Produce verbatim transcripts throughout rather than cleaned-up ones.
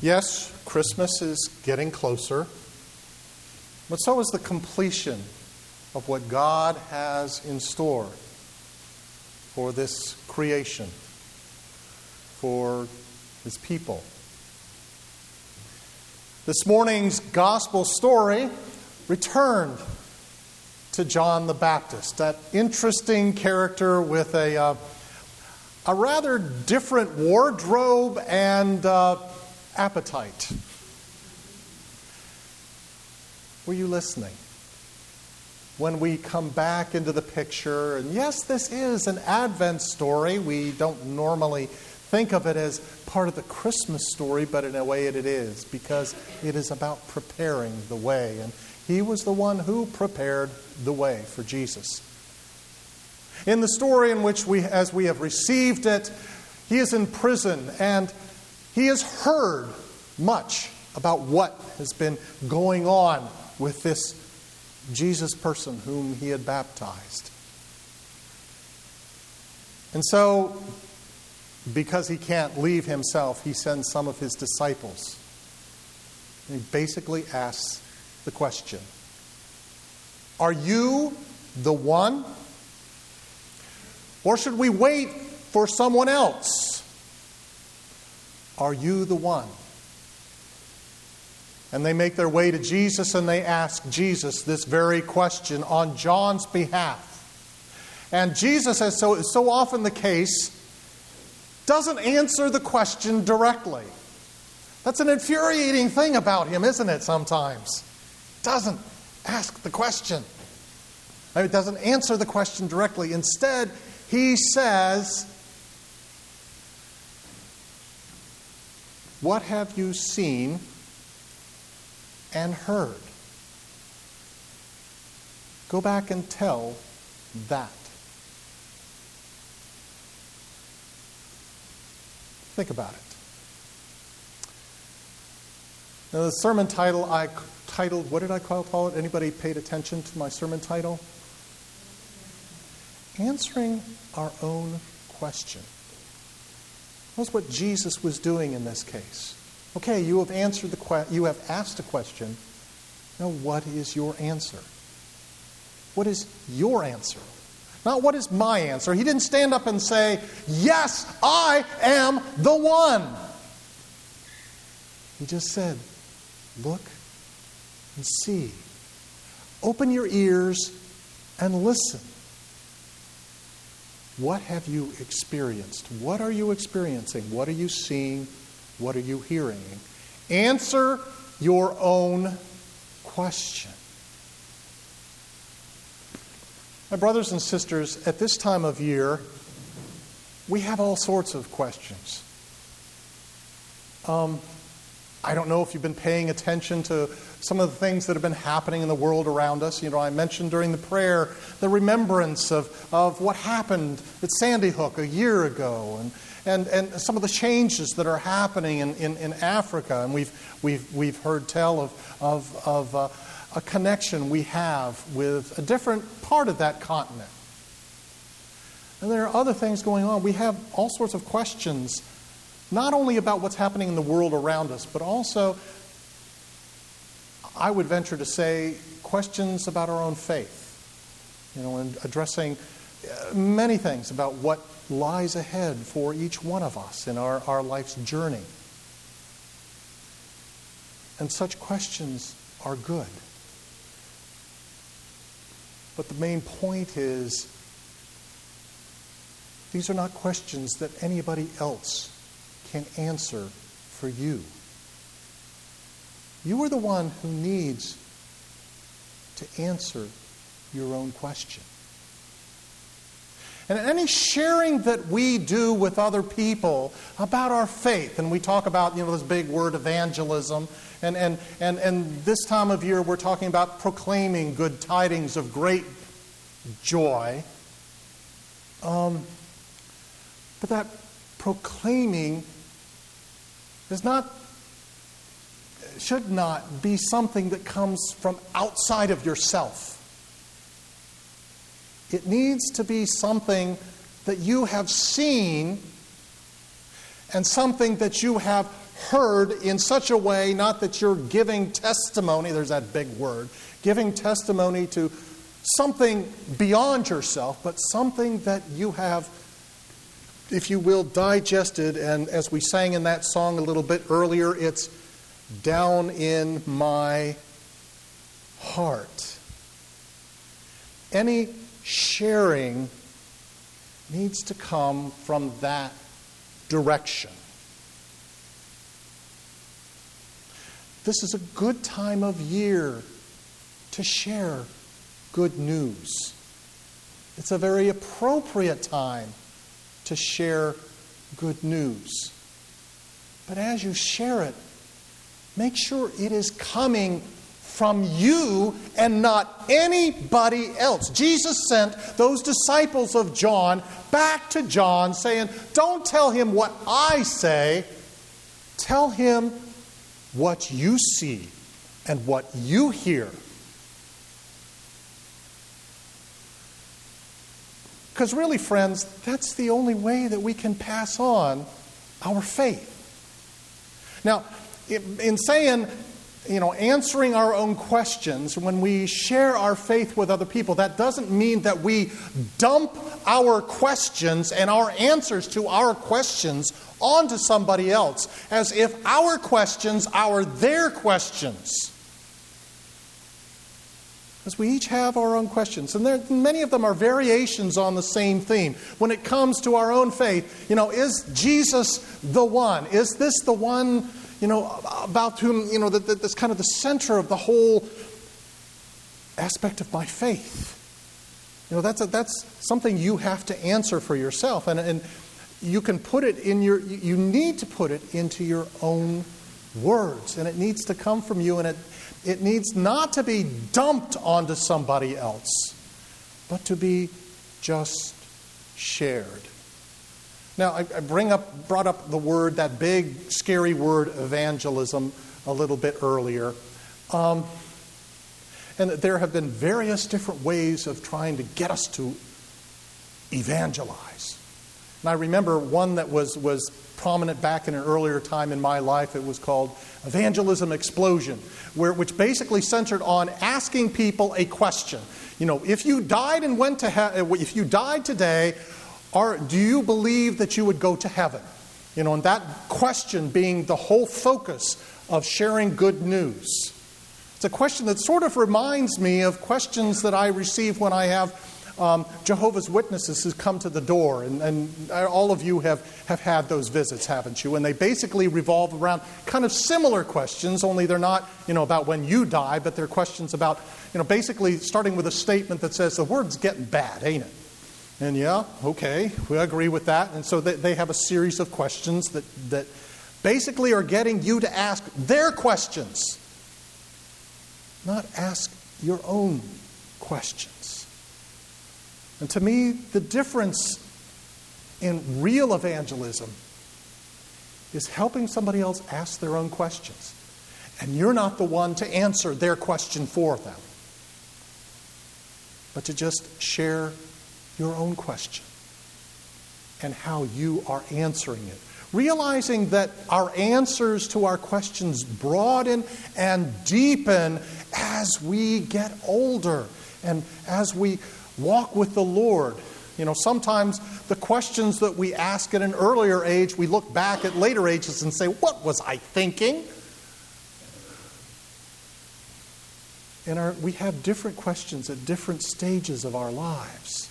Yes, Christmas is getting closer, but so is the completion of what God has in store for this creation, for His people. This morning's gospel story returned to John the Baptist, that interesting character with a, uh, a rather different wardrobe and uh, appetite. Were you listening? When we come back into the picture, and yes, this is an Advent story. We don't normally think of it as part of the Christmas story, but in a way it is, because it is about preparing the way. And He was the one who prepared the way for Jesus. In the story in which we, as we have received it, He is in prison, and He has heard much about what has been going on with this Jesus person whom He had baptized. And so, because He can't leave Himself, He sends some of His disciples. And He basically asks the question, are you the one? Or should we wait for someone else? Are you the one? And they make their way to Jesus and they ask Jesus this very question on John's behalf. And Jesus, as so, is so often the case, doesn't answer the question directly. That's an infuriating thing about Him, isn't it, sometimes? Doesn't ask the question. It doesn't answer the question directly. Instead, He says, what have you seen and heard? Go back and tell that. Think about it. Now, the sermon title I titled, what did I call it? Anybody paid attention to my sermon title? Answering our own question. That's what Jesus was doing in this case. Okay, you have answered the que- you have asked a question. Now, what is your answer? What is your answer? Not what is my answer. He didn't stand up and say, yes, I am the one. He just said, look and see. Open your ears and listen. What have you experienced? What are you experiencing? What are you seeing? What are you hearing? Answer your own question. My brothers and sisters, at this time of year, we have all sorts of questions. Um, I don't know if you've been paying attention to some of the things that have been happening in the world around us. You know, I mentioned during the prayer the remembrance of, of what happened at Sandy Hook a year ago, and and, and some of the changes that are happening in, in, in Africa. And we've we've we've heard tell of of, of uh, a connection we have with a different part of that continent. And there are other things going on. We have all sorts of questions, not only about what's happening in the world around us, but also, I would venture to say, questions about our own faith. You know, and addressing many things about what lies ahead for each one of us in our, our life's journey. And such questions are good. But the main point is, these are not questions that anybody else can answer for you. You are the one who needs to answer your own question. And any sharing that we do with other people about our faith, and we talk about, you know, this big word evangelism, and and and, and this time of year we're talking about proclaiming good tidings of great joy. Um, but that proclaiming is not, should not be something that comes from outside of yourself. It needs to be something that you have seen and something that you have heard in such a way, not that you're giving testimony, there's that big word, giving testimony to something beyond yourself, but something that you have, if you will, digested. And as we sang in that song a little bit earlier, it's down in my heart. Any sharing needs to come from that direction. This is a good time of year to share good news. It's a very appropriate time to share good news. But as you share it, make sure it is coming from you and not anybody else. Jesus sent those disciples of John back to John saying, don't tell him what I say, tell him what you see and what you hear. Because really, friends, that's the only way that we can pass on our faith. Now, in saying, you know, answering our own questions, when we share our faith with other people, that doesn't mean that we dump our questions and our answers to our questions onto somebody else, as if our questions are their questions. Because we each have our own questions, and there, many of them are variations on the same theme. When it comes to our own faith, you know, is Jesus the one? Is this the one, you know, about whom, you know, that, that, that's kind of the center of the whole aspect of my faith? You know, that's a, that's something you have to answer for yourself, and and you can put it in your, you need to put it into your own words, and it needs to come from you, and it it needs not to be dumped onto somebody else, but to be just shared. Now, I, I bring up, brought up the word, that big, scary word, evangelism, a little bit earlier. Um, and there have been various different ways of trying to get us to evangelize. And I remember one that was, was prominent back in an earlier time in my life. It was called Evangelism Explosion, where which basically centered on asking people a question. You know, if you died and went to he- if you died today, are, do you believe that you would go to heaven? You know, and that question being the whole focus of sharing good news. It's a question that sort of reminds me of questions that I receive when I have Um, Jehovah's Witnesses who come to the door, and, and all of you have, have had those visits, haven't you? And they basically revolve around kind of similar questions, only they're not, you know, about when you die, but they're questions about, you know, basically starting with a statement that says, the word's getting bad, ain't it? And yeah, okay, we agree with that. And so they, they have a series of questions that, that basically are getting you to ask their questions, not ask your own questions. And to me, the difference in real evangelism is helping somebody else ask their own questions. And you're not the one to answer their question for them, but to just share your own question and how you are answering it. Realizing that our answers to our questions broaden and deepen as we get older and as we walk with the Lord. You know, sometimes the questions that we ask at an earlier age, we look back at later ages and say, what was I thinking? And our, we have different questions at different stages of our lives.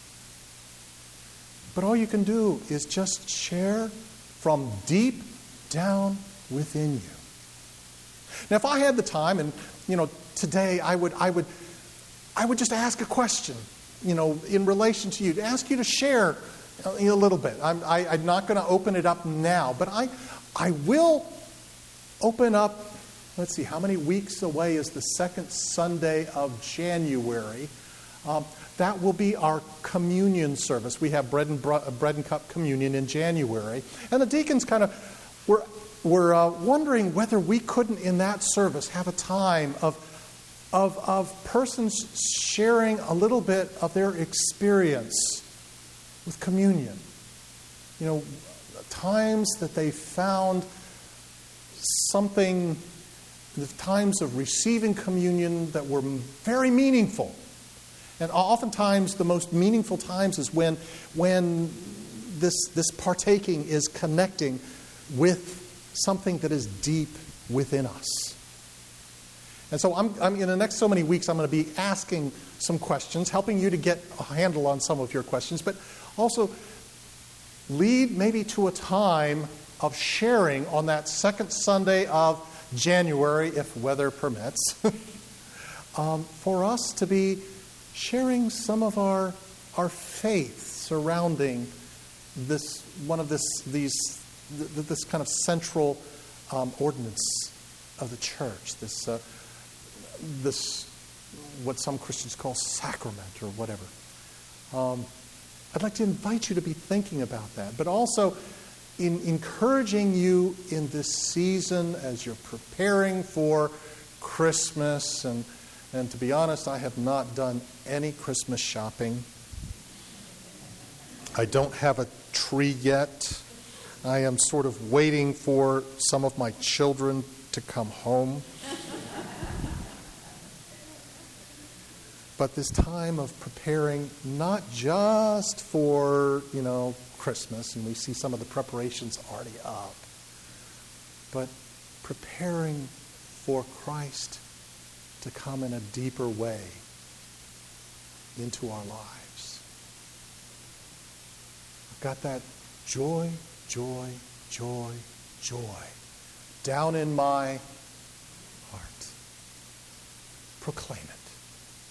But all you can do is just share from deep down within you. Now, if I had the time, and, you know, today I would, I would, I would just ask a question, you know, in relation to you, to ask you to share a little bit. I'm, I, I'm not going to open it up now, but I, I will open up, let's see, how many weeks away is the second Sunday of January? Um, that will be our communion service. We have bread and, br- bread and cup communion in January. And the deacons kind of were, were uh, wondering whether we couldn't, in that service, have a time of Of, of persons sharing a little bit of their experience with communion. You know, times that they found something, the times of receiving communion that were very meaningful. And oftentimes the most meaningful times is when, when this, this partaking is connecting with something that is deep within us. And so I'm, I'm in the next so many weeks, I'm going to be asking some questions, helping you to get a handle on some of your questions, but also lead maybe to a time of sharing on that second Sunday of January, if weather permits, um, for us to be sharing some of our our faith surrounding this one of this these th- this kind of central um, ordinance of the church. This uh, this what some Christians call sacrament or whatever. Um, I'd like to invite you to be thinking about that, but also in encouraging you in this season as you're preparing for Christmas. And, and to be honest, I have not done any Christmas shopping. I don't have a tree yet. I am sort of waiting for some of my children to come home. But this time of preparing not just for, you know, Christmas, and we see some of the preparations already up, but preparing for Christ to come in a deeper way into our lives. I've got that joy, joy, joy, joy down in my heart. Proclaim it.